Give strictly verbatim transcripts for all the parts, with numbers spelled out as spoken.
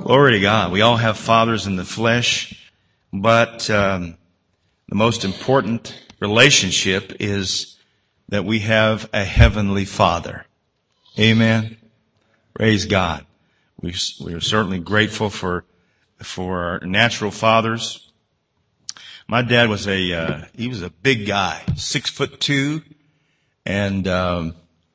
Glory to God. We all have fathers in the flesh, but um, the most important relationship is that we have a heavenly Father. Amen. Praise God. We we are certainly grateful for for our natural fathers. My dad was a uh, he was a big guy, six foot two, and um,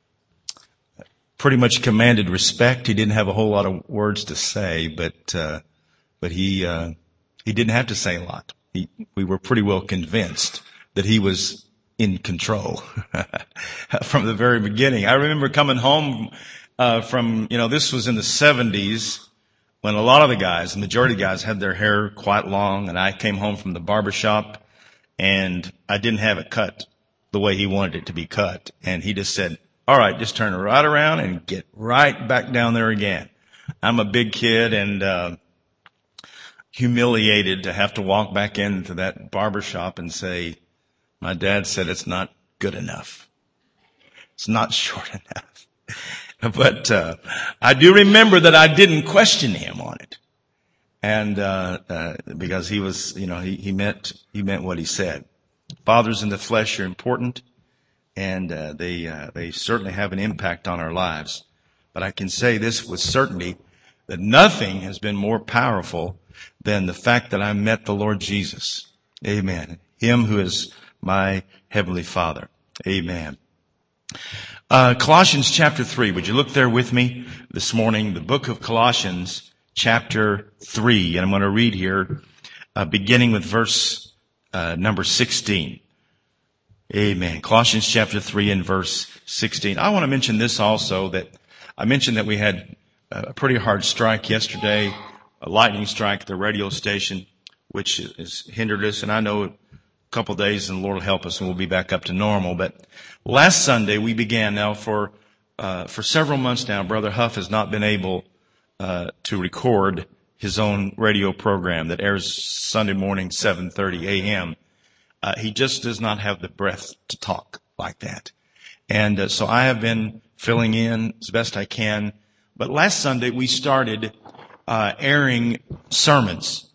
pretty much commanded respect. He didn't have a whole lot of words to say, but uh, but he uh, he didn't have to say a lot. He, we were pretty well convinced that he was in control from the very beginning. I remember coming home uh, from, you know, this was in the seventies when a lot of the guys, the majority of the guys, had their hair quite long, and I came home from the barber shop, and I didn't have it cut the way he wanted it to be cut, and he just said, all right, just turn it right around and get right back down there again. I'm a big kid and uh humiliated to have to walk back into that barber shop and say, my dad said it's not good enough. It's not short enough. But uh I do remember that I didn't question him on it. And uh, uh because he was, you know, he, he meant he meant what he said. Fathers in the flesh are important. And uh, they uh, they certainly have an impact on our lives. But I can say this with certainty, that nothing has been more powerful than the fact that I met the Lord Jesus. Amen. Him who is my heavenly Father. Amen. Uh, Colossians chapter three. Would you look there with me this morning? The book of Colossians chapter three. And I'm going to read here, uh, beginning with verse uh, number sixteen. Amen. Colossians chapter three and verse sixteen. I want to mention this also, that I mentioned that we had a pretty hard strike yesterday, a lightning strike at the radio station, which has hindered us. And I know a couple of days and the Lord will help us and we'll be back up to normal. But last Sunday we began now for, uh, for several months now, Brother Huff has not been able, uh, to record his own radio program that airs Sunday morning, seven thirty a.m. Uh, he just does not have the breath to talk like that. And uh, so I have been filling in as best I can. But last Sunday we started uh airing sermons,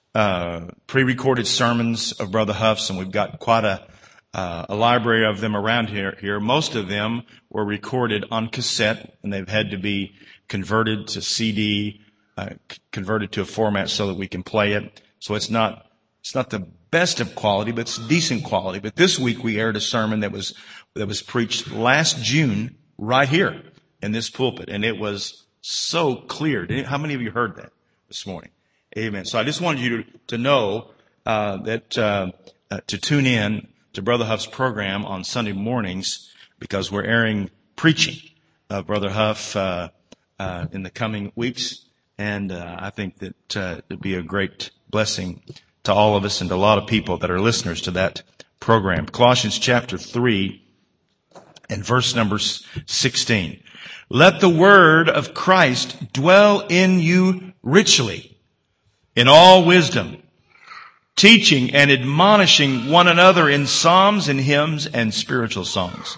uh pre-recorded sermons of Brother Huff's, and we've got quite a uh, a library of them around here. Here, most of them were recorded on cassette, and they've had to be converted to C D, uh, c- converted to a format so that we can play it. So it's not it's not the best of quality, but it's decent quality. But this week we aired a sermon that was that was preached last June right here in this pulpit, and it was so clear. How many of you heard that this morning? Amen. So I just wanted you to, to know uh, that uh, uh, to tune in to Brother Huff's program on Sunday mornings, because we're airing preaching of Brother Huff uh, uh, in the coming weeks, and uh, I think that uh, it'd be a great blessing to all of us and to a lot of people that are listeners to that program. Colossians chapter three and verse number sixteen. Let the word of Christ dwell in you richly, in all wisdom, teaching and admonishing one another in psalms and hymns and spiritual songs,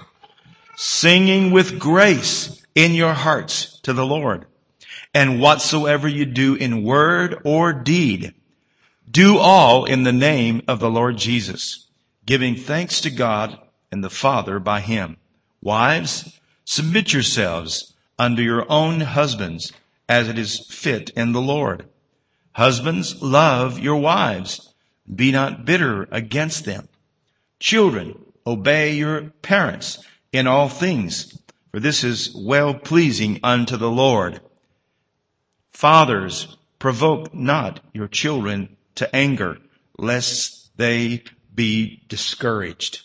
singing with grace in your hearts to the Lord. And whatsoever you do in word or deed, do all in the name of the Lord Jesus, giving thanks to God and the Father by him. Wives, submit yourselves unto your own husbands, as it is fit in the Lord. Husbands, love your wives. Be not bitter against them. Children, obey your parents in all things, for this is well-pleasing unto the Lord. Fathers, provoke not your children to anger, lest they be discouraged.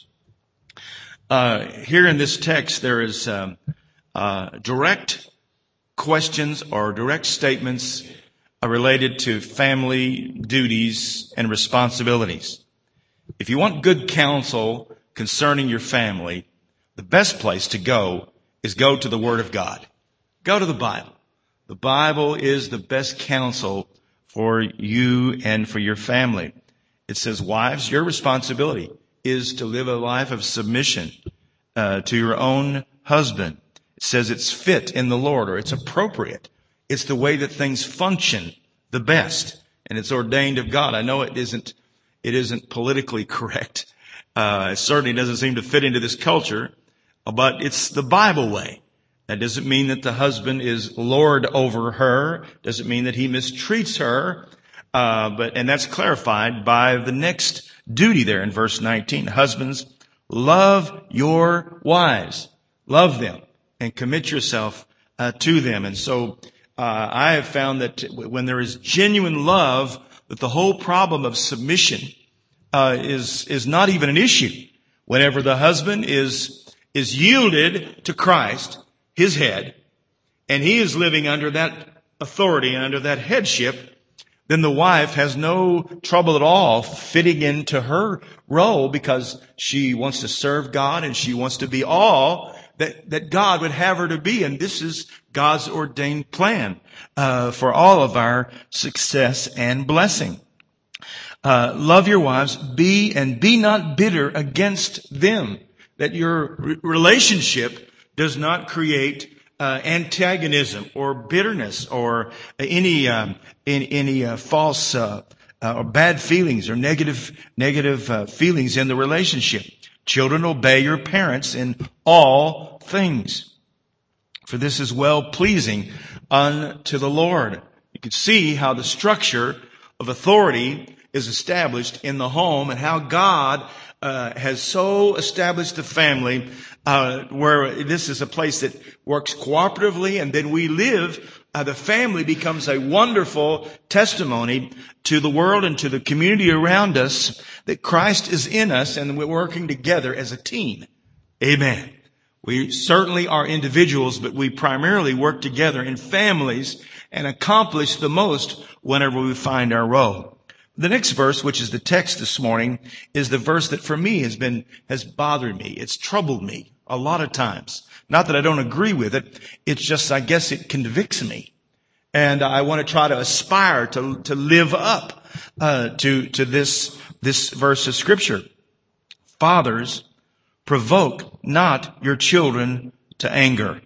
Uh, here in this text, there is um, uh, direct questions or direct statements uh, related to family duties and responsibilities. If you want good counsel concerning your family, the best place to go is go to the Word of God. Go to the Bible. The Bible is the best counsel for you and for your family. It says, wives, your responsibility is to live a life of submission uh, to your own husband. It says it's fit in the Lord, or it's appropriate. It's the way that things function the best. And it's ordained of God. I know it isn't, it isn't politically correct. Uh, it certainly doesn't seem to fit into this culture, but it's the Bible way. That doesn't mean that the husband is lord over her. Doesn't mean that he mistreats her. Uh, but, and that's clarified by the next duty there in verse nineteen. Husbands, love your wives. Love them and commit yourself uh, to them. And so, uh, I have found that when there is genuine love, that the whole problem of submission, uh, is, is not even an issue. Whenever the husband is, is yielded to Christ, his head, and he is living under that authority and under that headship, then the wife has no trouble at all fitting into her role because she wants to serve God and she wants to be all that, that God would have her to be. And this is God's ordained plan, uh, for all of our success and blessing. Uh, love your wives, be and be not bitter against them. That your re- relationship does not create uh, antagonism or bitterness or any um, any, any uh, false uh, uh, or bad feelings or negative negative uh, feelings in the relationship. Children, obey your parents in all things, for this is well pleasing unto the Lord. You can see how the structure of authority is established in the home and how God uh, has so established the family uh, where this is a place that works cooperatively, and then we live. Uh, the family becomes a wonderful testimony to the world and to the community around us that Christ is in us and we're working together as a team. Amen. We certainly are individuals, but we primarily work together in families and accomplish the most whenever we find our role. The next verse, which is the text this morning, is the verse that for me has been, has bothered me. It's troubled me a lot of times. Not that I don't agree with it. It's just, I guess it convicts me. And I want to try to aspire to, to live up, uh, to, to this, this verse of scripture. Fathers, provoke not your children to anger,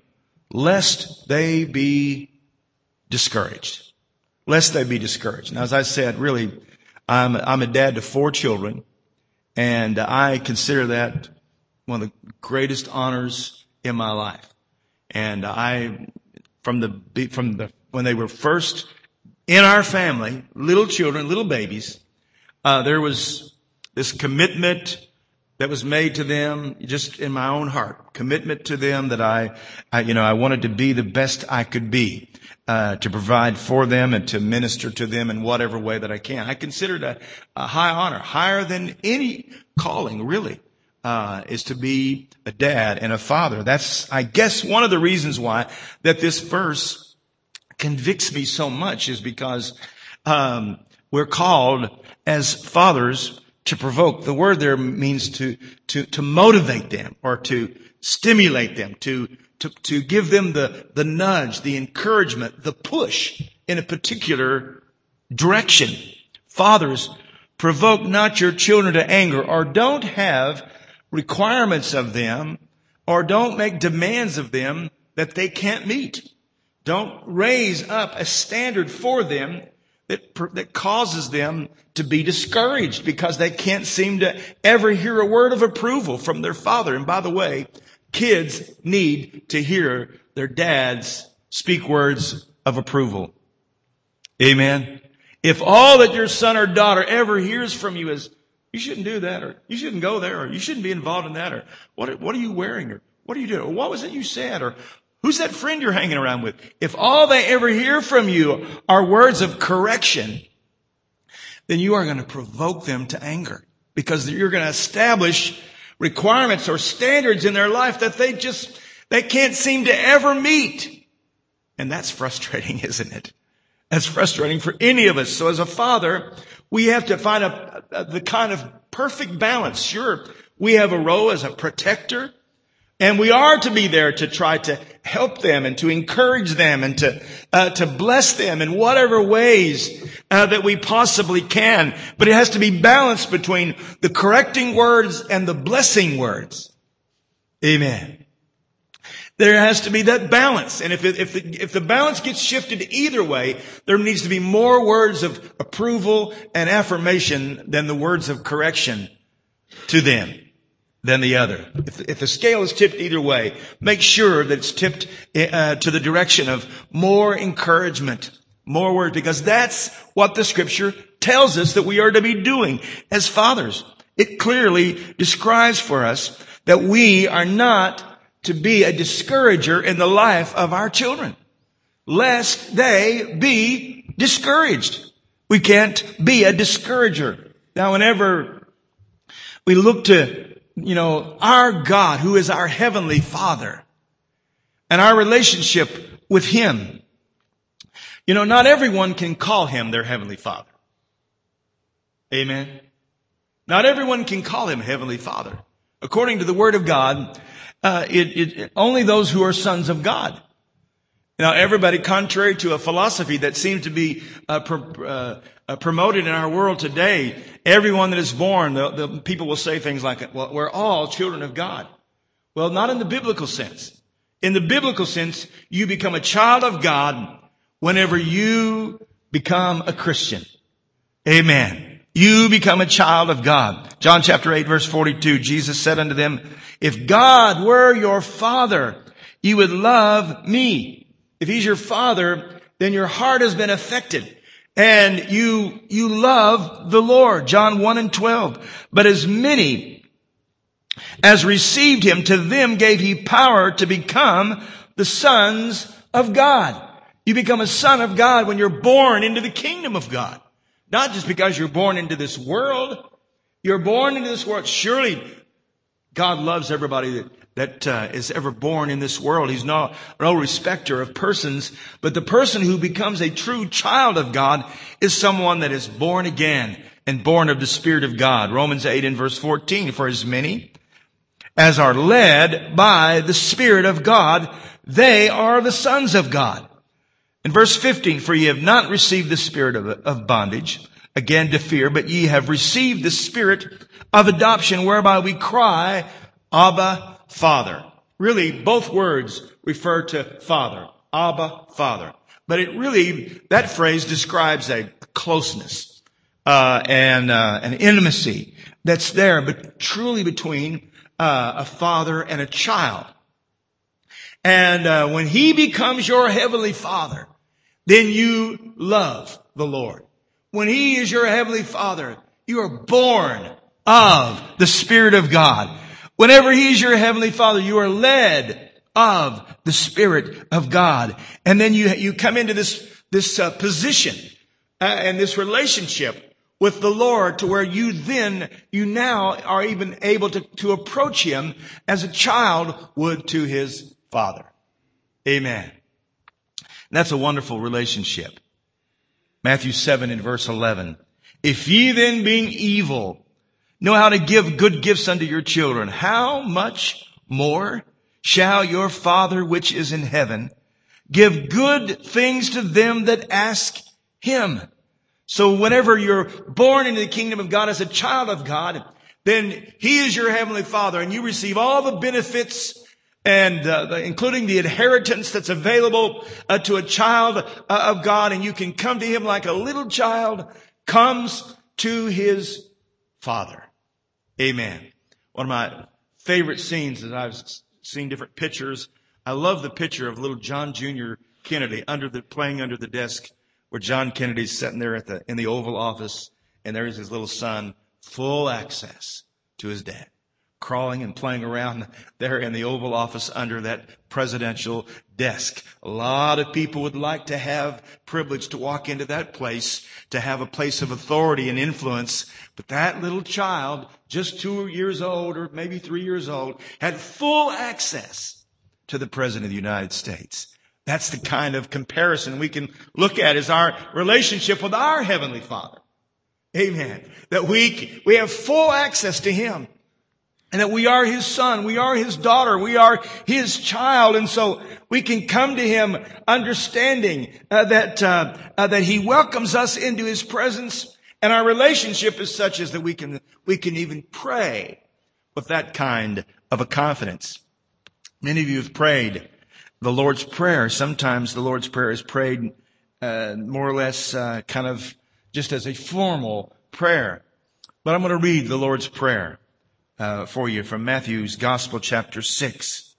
lest they be discouraged. Lest they be discouraged. Now, as I said, really, I'm, I'm a dad to four children, and I consider that one of the greatest honors in my life. And I, from the, from the, when they were first in our family, little children, little babies, uh, there was this commitment that was made to them just in my own heart. Commitment to them that I, I you know, I wanted to be the best I could be, uh, to provide for them and to minister to them in whatever way that I can. I consider it a, a high honor, higher than any calling, really, uh, is to be a dad and a father. That's, I guess, one of the reasons why that this verse convicts me so much is because, um, we're called as fathers to provoke. The word there means to, to, to motivate them or to stimulate them, to, to, to give them the, the nudge, the encouragement, the push in a particular direction. Fathers, provoke not your children to anger, or don't have requirements of them, or don't make demands of them that they can't meet. Don't raise up a standard for them that, that causes them to be discouraged because they can't seem to ever hear a word of approval from their father. And by the way, kids need to hear their dads speak words of approval. Amen. If all that your son or daughter ever hears from you is, you shouldn't do that, or you shouldn't go there, or you shouldn't be involved in that, or what, what are you wearing, or what are you doing, or what was it you said, or who's that friend you're hanging around with? If all they ever hear from you are words of correction, then you are going to provoke them to anger because you're going to establish requirements or standards in their life that they just, they can't seem to ever meet. And that's frustrating, isn't it? That's frustrating for any of us. So as a father, we have to find a, a, the kind of perfect balance. Sure, we have a role as a protector, and we are to be there to try to help them and to encourage them and to uh, to bless them in whatever ways uh, that we possibly can. But it has to be balanced between the correcting words and the blessing words. Amen. There has to be that balance. And if it, if the, if the balance gets shifted either way, there needs to be more words of approval and affirmation than the words of correction to them than the other. If, if the scale is tipped either way, make sure that it's tipped uh, to the direction of more encouragement, more words, because that's what the scripture tells us that we are to be doing as fathers. It clearly describes for us that we are not to be a discourager in the life of our children, lest they be discouraged. We can't be a discourager. Now, whenever we look to, you know, our God, who is our heavenly Father, and our relationship with Him, you know, not everyone can call Him their heavenly Father. Amen. Not everyone can call Him Heavenly Father. According to the Word of God, Uh, it, it, only those who are sons of God. Now, everybody, contrary to a philosophy that seems to be uh, pr- uh, uh, promoted in our world today, everyone that is born, the, the people will say things like, well, we're all children of God. Well, not in the biblical sense. In the biblical sense, you become a child of God whenever you become a Christian. Amen. You become a child of God. John chapter eight, verse forty-two, Jesus said unto them, if God were your Father, you would love me. If He's your Father, then your heart has been affected. And you, you love the Lord. John one and twelve. But as many as received Him, to them gave He power to become the sons of God. You become a son of God when you're born into the kingdom of God. Not just because you're born into this world. You're born into this world. Surely God loves everybody that, that uh, is ever born in this world. He's no, no respecter of persons. But the person who becomes a true child of God is someone that is born again and born of the Spirit of God. Romans eight and verse fourteen, for as many as are led by the Spirit of God, they are the sons of God. In verse fifteen, for ye have not received the spirit of, of bondage, again to fear, but ye have received the Spirit of adoption, whereby we cry, Abba, Father. Really, both words refer to Father. Abba, Father. But it really, that phrase describes a closeness, uh, and, uh, an intimacy that's there, but truly between, uh, a father and a child. And, uh, when He becomes your heavenly Father, then you love the Lord. When He is your heavenly Father, you are born of the Spirit of God. Whenever He is your heavenly Father, you are led of the Spirit of God. And then you, you come into this, this uh, position uh, and this relationship with the Lord to where you then, you now are even able to, to approach Him as a child would to his Father. Amen. And that's a wonderful relationship. Matthew seven and verse eleven. If ye then being evil know how to give good gifts unto your children, how much more shall your Father which is in heaven give good things to them that ask Him? So whenever you're born into the kingdom of God as a child of God, then He is your heavenly Father and you receive all the benefits and uh, including the inheritance that's available uh, to a child uh, of God, and you can come to Him like a little child comes to his Father. Amen. One of my favorite scenes is I've seen different pictures. I love the picture of little John Junior Kennedy under the playing under the desk, where John Kennedy's sitting there at the in the Oval Office, and there's his little son, full access to his dad, crawling and playing around there in the Oval Office under that presidential desk. A lot of people would like to have privilege to walk into that place, to have a place of authority and influence. But that little child, just two years old or maybe three years old, had full access to the President of the United States. That's the kind of comparison we can look at as our relationship with our Heavenly Father. Amen. That we, we have full access to Him. And that we are His son, we are His daughter, we are His child. And so we can come to Him understanding uh, that uh, uh, that He welcomes us into His presence. And our relationship is such as that we can we can even pray with that kind of a confidence. Many of you have prayed the Lord's Prayer. Sometimes the Lord's Prayer is prayed uh, more or less uh, kind of just as a formal prayer. But I'm going to read the Lord's Prayer uh, for you from Matthew's Gospel, chapter six.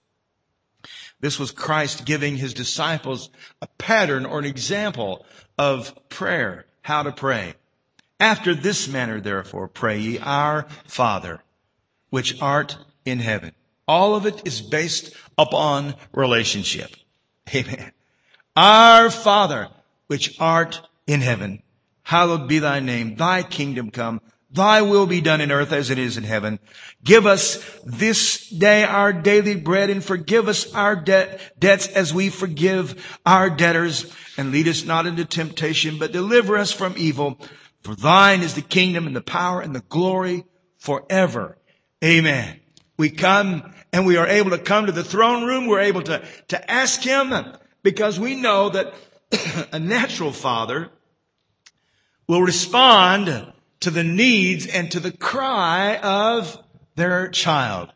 This was Christ giving his disciples a pattern or an example of prayer, how to pray. After this manner, therefore, pray ye, Our Father, which art in heaven. All of it is based upon relationship. Amen. Our Father, which art in heaven, hallowed be thy name. Thy kingdom come. Thy will be done in earth as it is in heaven. Give us this day our daily bread, and forgive us our de- debts as we forgive our debtors. And lead us not into temptation, but deliver us from evil. For thine is the kingdom and the power and the glory forever. Amen. We come and we are able to come to the throne room. We're able to, to ask him because we know that a natural father will respond to the needs and to the cry of their child.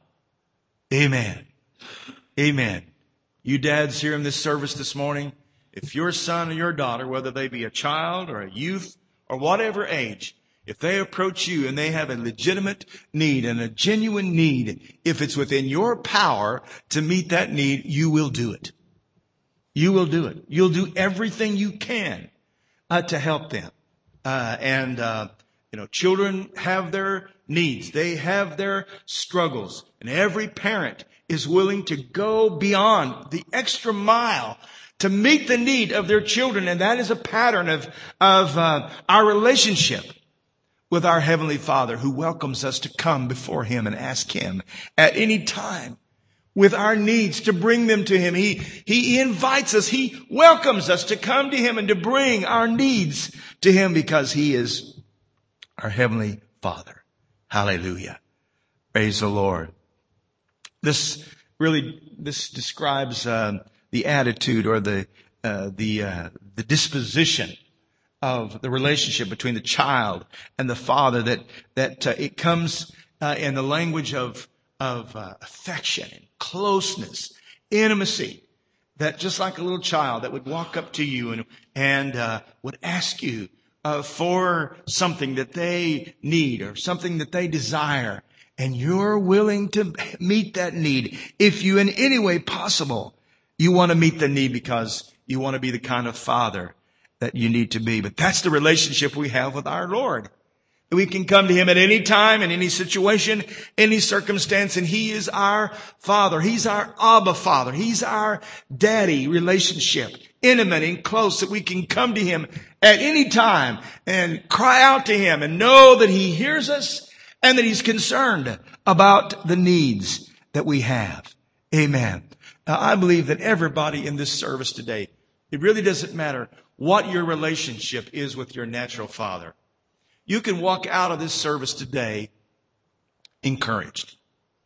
Amen. Amen. You dads here in this service this morning, if your son or your daughter, whether they be a child or a youth or whatever age, if they approach you and they have a legitimate need and a genuine need, if it's within your power to meet that need, you will do it. You will do it. You'll do everything you can uh, to help them. Uh, and, uh, you know, children have their needs. They have their struggles. And every parent is willing to go beyond the extra mile to meet the need of their children. And that is a pattern of, of uh, our relationship with our Heavenly Father, who welcomes us to come before him and ask him at any time with our needs to bring them to him. He, he invites us. He welcomes us to come to him and to bring our needs to him because he is our Heavenly Father. Hallelujah. Praise the Lord. This really, this describes uh, the attitude or the, uh, the, uh, the disposition of the relationship between the child and the father, that, that uh, it comes uh, in the language of, of uh, affection and closeness, intimacy, that just like a little child that would walk up to you and, and uh, would ask you uh, for something that they need or something that they desire, and you're willing to meet that need. If you in any way possible, you want to meet the need because you want to be the kind of father that you need to be. But that's the relationship we have with our Lord. We can come to him at any time, in any situation, any circumstance, and he is our Father. He's our Abba Father. He's our daddy relationship, intimate and close, that we can come to him at any time and cry out to him and know that he hears us and that he's concerned about the needs that we have. Amen. Now, I believe that everybody in this service today, it really doesn't matter what your relationship is with your natural father. You can walk out of this service today encouraged.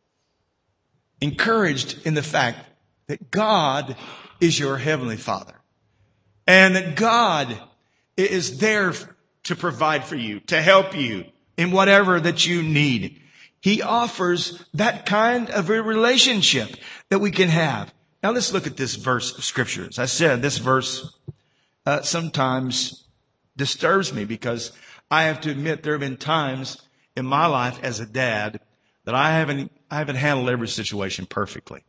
Encouraged in the fact that God is your Heavenly Father. And that God is there to provide for you, to help you in whatever that you need. He offers that kind of a relationship that we can have. Now let's look at this verse of Scripture. As I said, this verse Uh, sometimes disturbs me because I have to admit there have been times in my life as a dad that I haven't, I haven't handled every situation perfectly.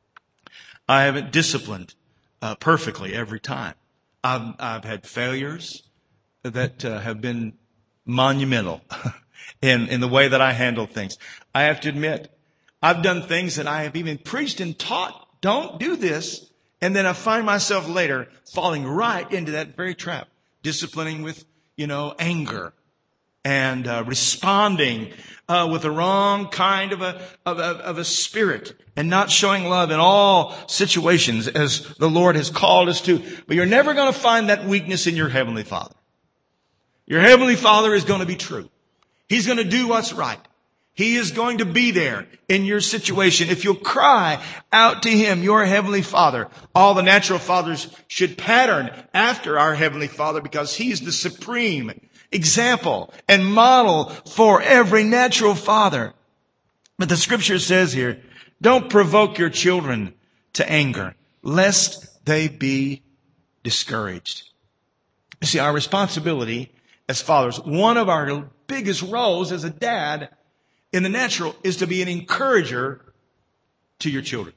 I haven't disciplined uh, perfectly every time. I've, I've had failures that uh, have been monumental in, in the way that I handle things. I have to admit, I've done things that I have even preached and taught, don't do this. And then I find myself later falling right into that very trap, disciplining with, you know, anger and uh, responding uh, with the wrong kind of a, of a of a spirit and not showing love in all situations as the Lord has called us to. But you're never going to find that weakness in your Heavenly Father. Your Heavenly Father is going to be true. He's going to do what's right. He is going to be there in your situation. If you'll cry out to him, your Heavenly Father. All the natural fathers should pattern after our Heavenly Father because he's the supreme example and model for every natural father. But the Scripture says here, don't provoke your children to anger, lest they be discouraged. You see, our responsibility as fathers, one of our biggest roles as a dad in the natural is to be an encourager to your children.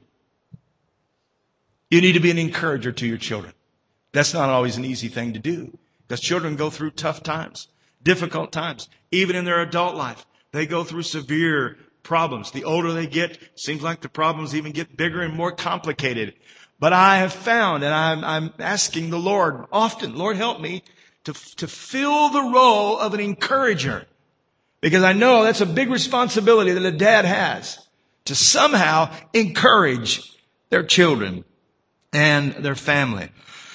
You need to be an encourager to your children. That's not always an easy thing to do because children go through tough times, difficult times. Even in their adult life, they go through severe problems. The older they get, it seems like the problems even get bigger and more complicated. But I have found, and I'm, I'm asking the Lord often, Lord, help me to, to fill the role of an encourager. Because I know that's a big responsibility that a dad has to somehow encourage their children and their family.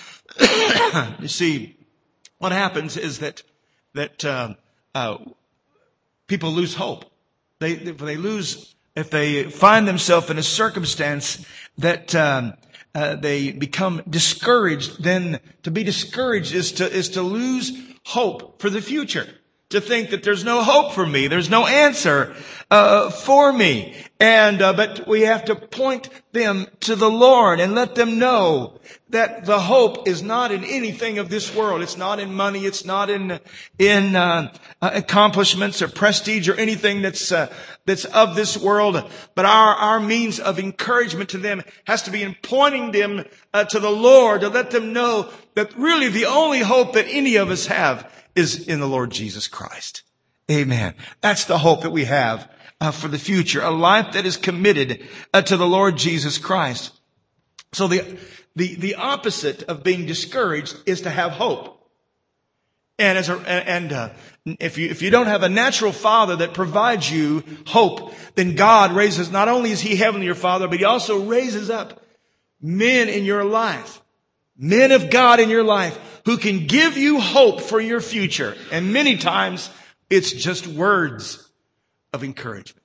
You see, what happens is that that uh, uh, people lose hope. They if they lose if they find themselves in a circumstance that um, uh, they become discouraged. Then to be discouraged is to is to lose hope for the future. To think that there's no hope for me, there's no answer uh, for me, and uh, but we have to point them to the Lord and let them know that the hope is not in anything of this world. It's not in money. It's not in in uh, accomplishments or prestige or anything that's uh, that's of this world. But our our means of encouragement to them has to be in pointing them uh, to the Lord to let them know that really the only hope that any of us have is in the Lord Jesus Christ. Amen. That's the hope that we have uh, for the future. A life that is committed uh, to the Lord Jesus Christ. So the, the, the opposite of being discouraged is to have hope. And as a, and, uh, if you, if you don't have a natural father that provides you hope, then God raises, not only is He heavenly your Father, but He also raises up men in your life. Men of God in your life who can give you hope for your future. And many times it's just words of encouragement.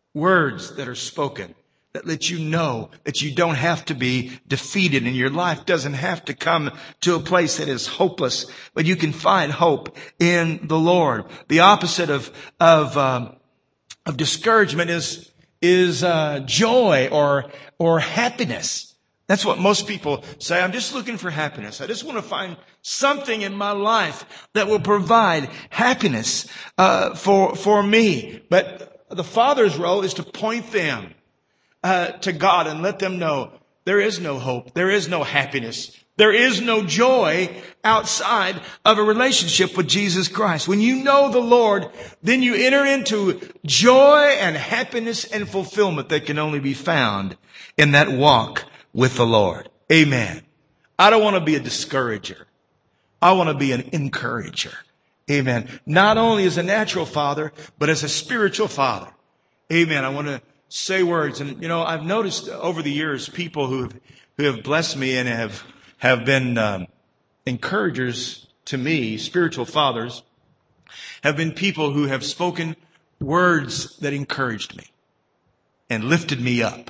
Words that are spoken that let you know that you don't have to be defeated and your life doesn't have to come to a place that is hopeless, but you can find hope in the Lord. The opposite of, of, um, of discouragement is, is, uh, joy or, or happiness. That's what most people say. I'm just looking for happiness. I just want to find something in my life that will provide happiness uh, for for me. But the Father's role is to point them uh, to God and let them know there is no hope. There is no happiness. There is no joy outside of a relationship with Jesus Christ. When you know the Lord, then you enter into joy and happiness and fulfillment that can only be found in that walk with the Lord. Amen. I don't want to be a discourager. I want to be an encourager. Amen. Not only as a natural father, but as a spiritual father. Amen. I want to say words. And, you know, I've noticed over the years people who have, who have blessed me and have, have been um, encouragers to me, spiritual fathers, have been people who have spoken words that encouraged me and lifted me up.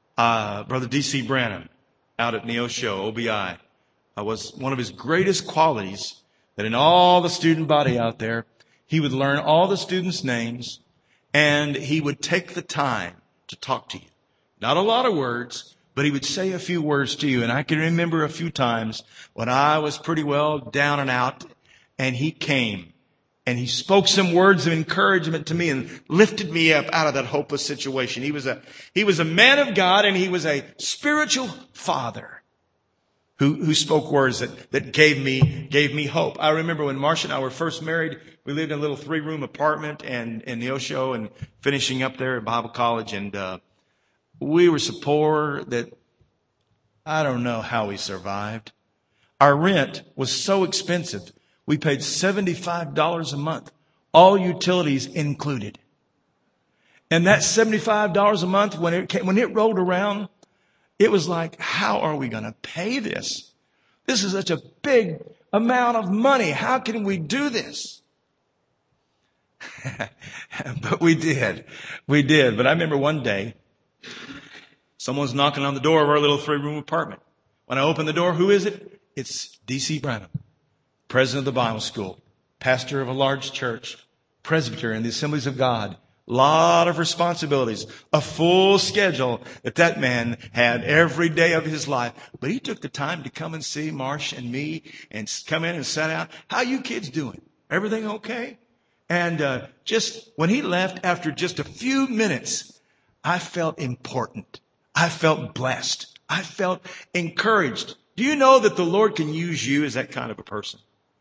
Uh, Brother D C Branham out at Neosho, O B I, uh, was one of his greatest qualities that in all the student body out there, he would learn all the students' names and he would take the time to talk to you. Not a lot of words, but he would say a few words to you. And I can remember a few times when I was pretty well down and out and he came and he spoke some words of encouragement to me and lifted me up out of that hopeless situation. He was a, he was a man of God and he was a spiritual father who, who spoke words that, that gave me, gave me hope. I remember when Marcia and I were first married, we lived in a little three room apartment and in Neosho and finishing up there at Bible college. And, uh, we were so poor that I don't know how we survived. Our rent was so expensive. We paid seventy-five dollars a month, all utilities included. And that seventy-five dollars a month, when it came, when it rolled around, it was like, how are we going to pay this? This is such a big amount of money. How can we do this? But we did. We did. But I remember one day, someone's knocking on the door of our little three-room apartment. When I opened the door, who is it? It's D C Branham, president of the Bible school, pastor of a large church, presbyter in the Assemblies of God lot of responsibilities, a full schedule that that man had every day of his life. But he took the time to come and see Marsh and me and come in and sat down. How you kids doing? Everything okay? And uh, just when he left after just a few minutes, I felt important. I felt blessed. I felt encouraged. Do you know that the Lord can use you as that kind of a person?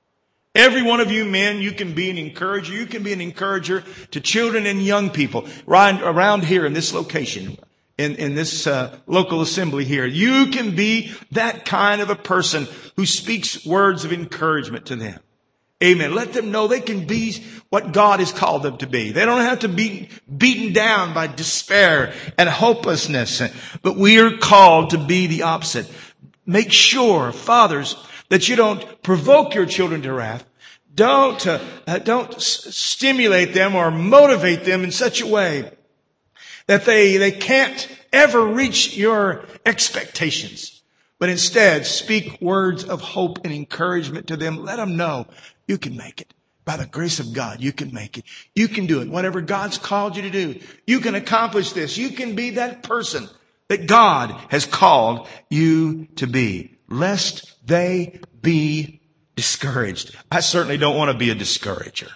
Every one of you men, you can be an encourager. You can be an encourager to children and young people right around here in this location, in, in this uh, local assembly here. You can be that kind of a person who speaks words of encouragement to them. Amen. Let them know they can be what God has called them to be. They don't have to be beaten down by despair and hopelessness, but we are called to be the opposite. Make sure, fathers, that you don't provoke your children to wrath. Don't, uh, uh, don't s- stimulate them or motivate them in such a way that they, they can't ever reach your expectations. But instead, speak words of hope and encouragement to them. Let them know you can make it. By the grace of God, you can make it. You can do it. Whatever God's called you to do, you can accomplish this. You can be that person that God has called you to be, lest they be discouraged. I certainly don't want to be a discourager.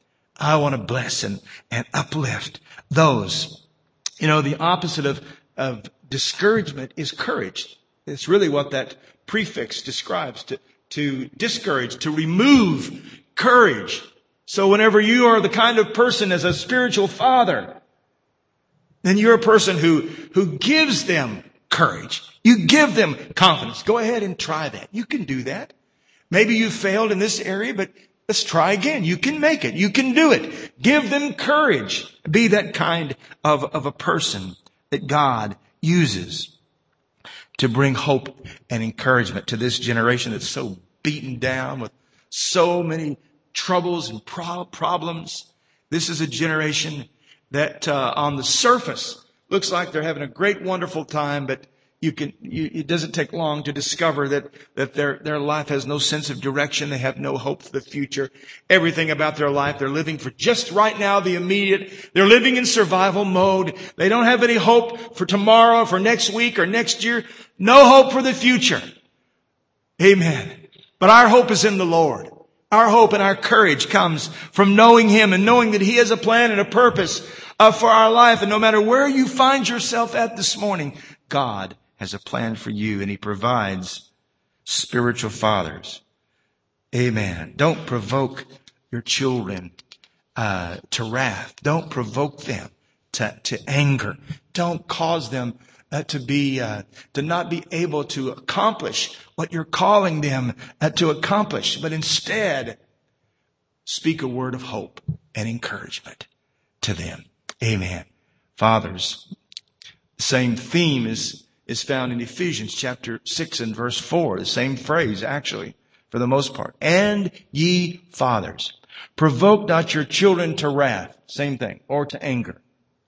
I want to bless and, and uplift those. You know, the opposite of, of discouragement is courage. It's really what that prefix describes, to, to discourage, to remove courage. So whenever you are the kind of person as a spiritual father, then you're a person who, who gives them courage. You give them confidence. Go ahead and try that. You can do that. Maybe you failed in this area, but let's try again. You can make it. You can do it. Give them courage. Be that kind of, of a person that God uses to bring hope and encouragement to this generation that's so beaten down with so many troubles and pro- problems. This is a generation that uh, on the surface looks like they're having a great, wonderful time, but you can, you, it doesn't take long to discover that, that their, their life has no sense of direction. They have no hope for the future. Everything about their life, they're living for just right now, the immediate. They're living in survival mode. They don't have any hope for tomorrow, for next week or next year. No hope for the future. Amen. But our hope is in the Lord. Our hope and our courage comes from knowing Him and knowing that He has a plan and a purpose uh, for our life. And no matter where you find yourself at this morning, God has a plan for you, and He provides spiritual fathers. Amen. Don't provoke your children uh, to wrath. Don't provoke them to, to anger. Don't cause them uh, to be uh, to not be able to accomplish what you're calling them uh, to accomplish, but instead speak a word of hope and encouragement to them. Amen. Fathers, the same theme is, is found in Ephesians chapter six and verse four. The same phrase, actually, for the most part. And ye fathers, provoke not your children to wrath. Same thing. Or to anger.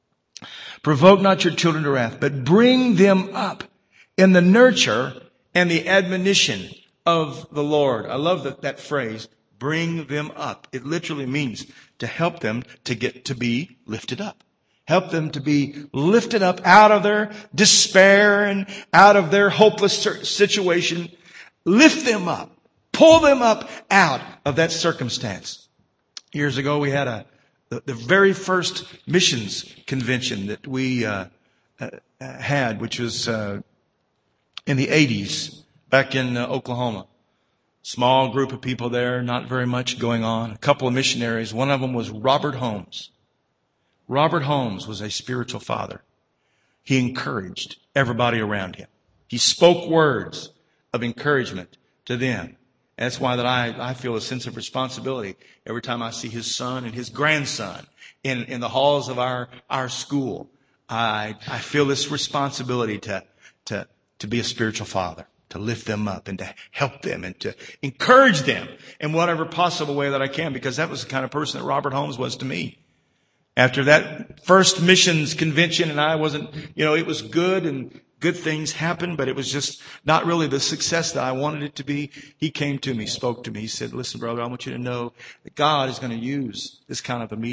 Provoke not your children to wrath, but bring them up in the nurture and the admonition of the Lord. I love that, that phrase, bring them up. It literally means to help them to get to be lifted up. Help them to be lifted up out of their despair and out of their hopeless situation. Lift them up. Pull them up out of that circumstance. Years ago, we had a the, the very first missions convention that we uh, uh, had, which was uh, in the eighties, back in uh, Oklahoma. Small group of people there, not very much going on. A couple of missionaries. One of them was Robert Holmes. Robert Holmes was a spiritual father. He encouraged everybody around him. He spoke words of encouragement to them. And that's why that I, I feel a sense of responsibility every time I see his son and his grandson in, in the halls of our, our school. I, I feel this responsibility to, to, to be a spiritual father, to lift them up and to help them and to encourage them in whatever possible way that I can, because that was the kind of person that Robert Holmes was to me. After that first missions convention, and I wasn't, you know, it was good and good things happened, but it was just not really the success that I wanted it to be. He came to me, spoke to me. He said, listen, brother, I want you to know that God is going to use this kind of a meeting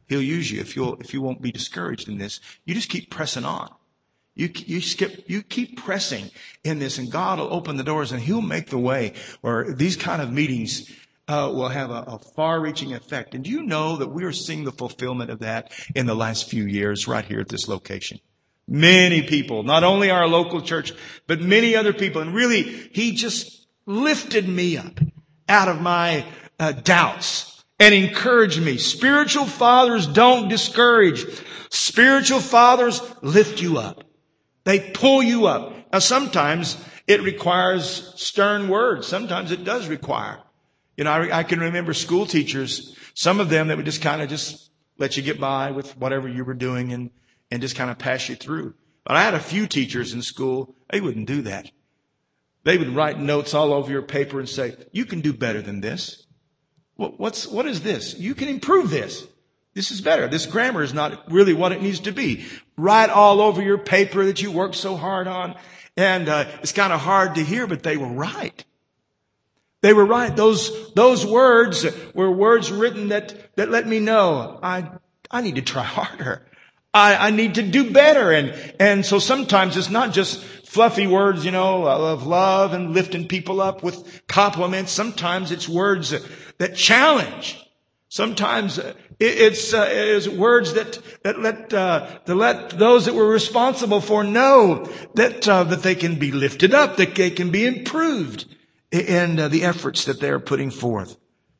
He'll use you if you'll, if you won't be discouraged in this. You just keep pressing on. You, you skip, you keep pressing in this, and God will open the doors, and He'll make the way where these kind of meetings uh, will have a, a far-reaching effect. And do you know that we are seeing the fulfillment of that in the last few years right here at this location? Many people, not only our local church, but many other people. And really, He just lifted me up out of my uh, doubts and encouraged me. Spiritual fathers don't discourage. Spiritual fathers lift you up. They pull you up. Now, sometimes it requires stern words. Sometimes it does require. You know, I, I can remember school teachers, some of them that would just kind of just let you get by with whatever you were doing and, and just kind of pass you through. But I had a few teachers in school, they wouldn't do that. They would write notes all over your paper and say, you can do better than this. What, what's, what is this? You can improve this. This is better. This grammar is not really what it needs to be. Write all over your paper that you worked so hard on. And uh, it's kind of hard to hear, but they were right. They were right. Those those words were words written that, that let me know I I need to try harder. I, I need to do better. And and so sometimes it's not just fluffy words, you know, of love and lifting people up with compliments. Sometimes it's words that challenge. Sometimes it's, uh, it's words that that let uh, that let those that were responsible for know that uh, that they can be lifted up, that they can be improved in uh, the efforts that they are putting forth.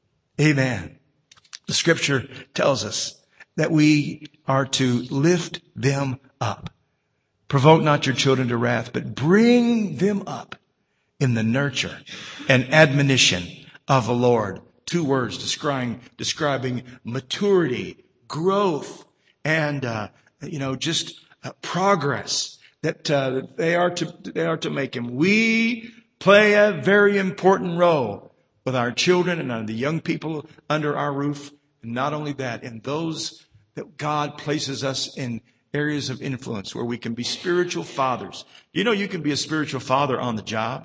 Amen. The Scripture tells us that we are to lift them up. Provoke not your children to wrath, but bring them up in the nurture and admonition of the Lord. Two words describing, describing maturity, growth, and, uh, you know, just uh, progress that, uh, that they are to, they are to make him. We play a very important role with our children and uh, the young people under our roof. And not only that, in those that God places us in areas of influence where we can be spiritual fathers. You know, you can be a spiritual father on the job.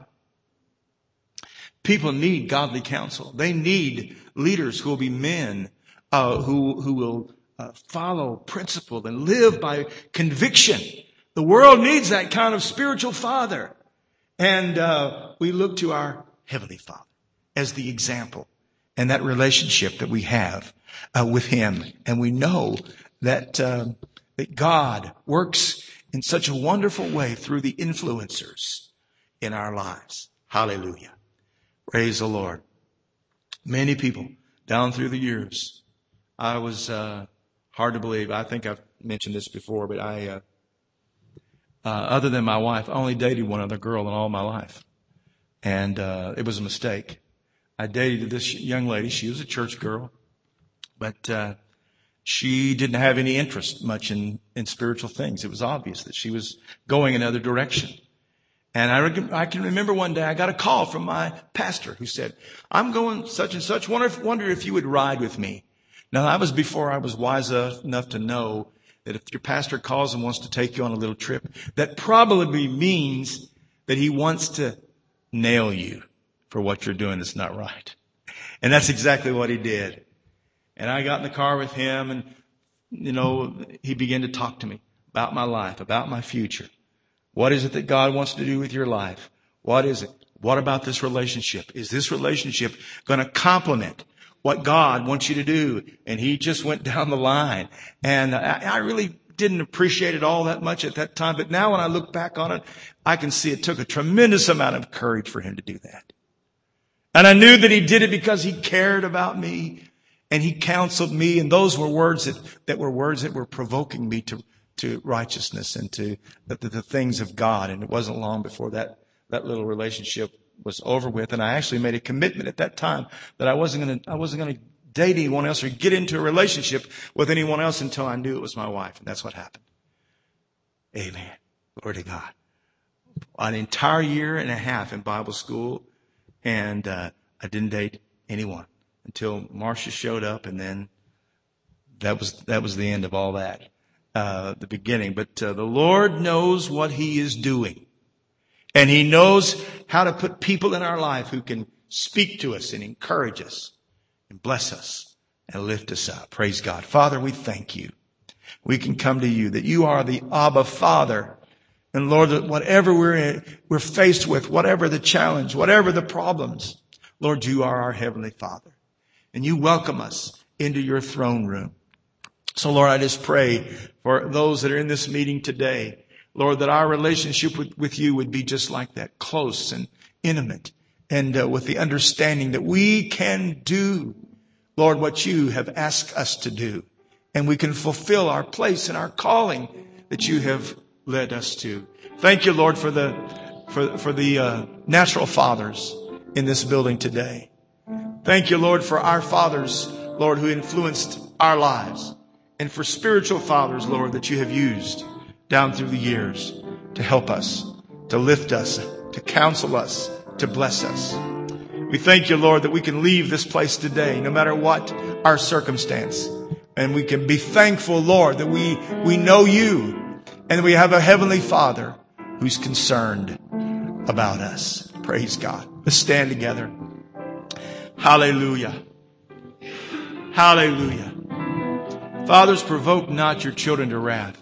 People need godly counsel. They need leaders who will be men uh, who who will uh, follow principle and live by conviction. The world needs that kind of spiritual father. And uh, we look to our Heavenly Father as the example and that relationship that we have uh, with Him. And we know that, uh, that God works in such a wonderful way through the influencers in our lives. Hallelujah. Praise the Lord. Many people down through the years. I was uh, hard to believe. I think I've mentioned this before, but I, uh, uh, other than my wife, I only dated one other girl in all my life. And uh, it was a mistake. I dated this young lady. She was a church girl, but uh, she didn't have any interest much in, in spiritual things. It was obvious that she was going another direction. And I, I can remember one day I got a call from my pastor who said, I'm going such and such. Wonder if, wonder if you would ride with me. Now, that was before I was wise enough to know that if your pastor calls and wants to take you on a little trip, that probably means that he wants to nail you for what you're doing that's not right. And that's exactly what he did. And I got in the car with him and, you know, he began to talk to me about my life, about my future. What is it that God wants to do with your life? What is it? What about this relationship? Is this relationship going to complement what God wants you to do? And he just went down the line. And I, I really didn't appreciate it all that much at that time. But now when I look back on it, I can see it took a tremendous amount of courage for him to do that. And I knew that he did it because he cared about me and he counseled me. And those were words that, that were words that were provoking me to to righteousness and to the, the, the things of God. And it wasn't long before that, that little relationship was over with. And I actually made a commitment at that time that I wasn't going to, I wasn't going to date anyone else or get into a relationship with anyone else until I knew it was my wife. And that's what happened. Amen. Glory to God. An entire year and a half in Bible school. And, uh, I didn't date anyone until Marcia showed up. And then that was, that was the end of all that. Uh, the beginning, but uh, the Lord knows what He is doing. And He knows how to put people in our life who can speak to us and encourage us and bless us and lift us up. Praise God. Father, we thank you. We can come to you that you are the Abba Father. And Lord, that whatever we're in, we're faced with, whatever the challenge, whatever the problems, Lord, you are our Heavenly Father. And you welcome us into your throne room. So Lord, I just pray for those that are in this meeting today, Lord, that our relationship with, with you would be just like that, close and intimate, and uh, with the understanding that we can do, Lord, what you have asked us to do. And we can fulfill our place and our calling that you have led us to. Thank you, Lord, for the for for the uh, natural fathers in this building today. Thank you, Lord, for our fathers, Lord, who influenced our lives, and for spiritual fathers, Lord, that you have used down through the years to help us, to lift us, to counsel us, to bless us. We thank you, Lord, that we can leave this place today, no matter what our circumstance. And we can be thankful, Lord, that we, we know you and we have a Heavenly Father who's concerned about us. Praise God. Let's stand together. Hallelujah. Hallelujah. Fathers, provoke not your children to wrath,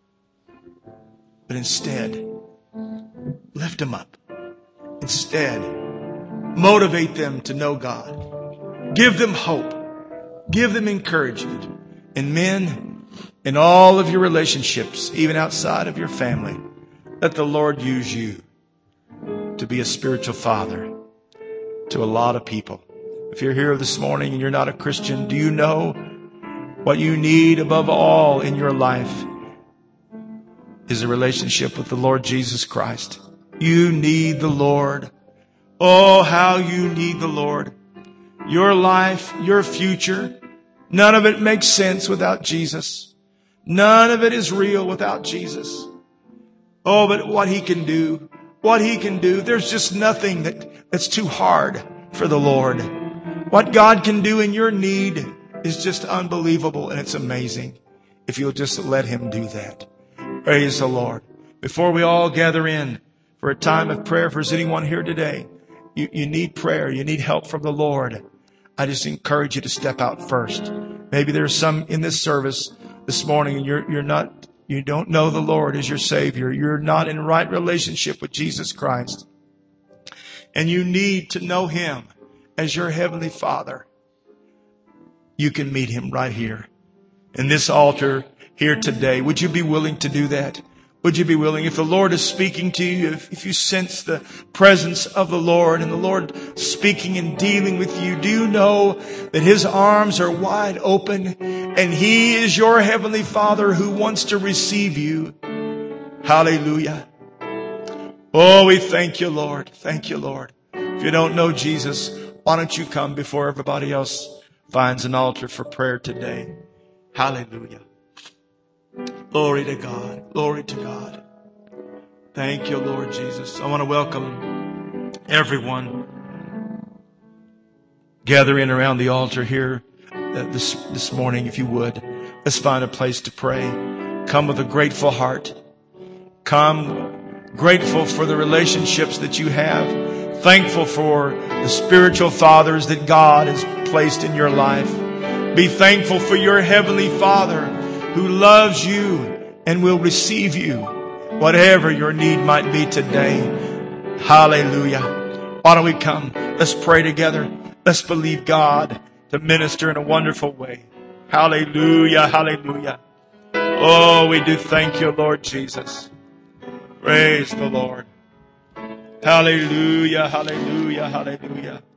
but instead lift them up. Instead, motivate them to know God. Give them hope. Give them encouragement. And men, in all of your relationships, even outside of your family, let the Lord use you to be a spiritual father to a lot of people. If you're here this morning and you're not a Christian, do you know what you need above all in your life is a relationship with the Lord Jesus Christ? You need the Lord. Oh, how you need the Lord. Your life, your future, none of it makes sense without Jesus. None of it is real without Jesus. Oh, but what he can do, what he can do, there's just nothing that, that's too hard for the Lord. What God can do in your need is just unbelievable, and it's amazing if you'll just let him do that. Praise the Lord. Before we all gather in for a time of prayer, if there's anyone here today, you, you need prayer, you need help from the Lord, I just encourage you to step out first. Maybe there's some in this service this morning and you're, you're not, you don't know the Lord as your Savior. You're not in right relationship with Jesus Christ. And you need to know him as your Heavenly Father. You can meet him right here in this altar here today. Would you be willing to do that? Would you be willing? If the Lord is speaking to you, if, if you sense the presence of the Lord and the Lord speaking and dealing with you, do you know that his arms are wide open and he is your Heavenly Father who wants to receive you? Hallelujah. Oh, we thank you, Lord. Thank you, Lord. If you don't know Jesus, why don't you come before everybody else finds an altar for prayer today? Hallelujah. Glory to God. Glory to God. Thank you, Lord Jesus. I want to welcome everyone gathering around the altar here this, this morning, if you would. Let's find a place to pray. Come with a grateful heart. Come grateful for the relationships that you have. Thankful for the spiritual fathers that God has placed in your life. Be thankful for your Heavenly Father who loves you and will receive you, whatever your need might be today. Hallelujah. Why don't we come? Let's pray together. Let's believe God to minister in a wonderful way. Hallelujah. Hallelujah. Oh, we do thank you, Lord Jesus. Praise the Lord. Hallelujah. Hallelujah. Hallelujah.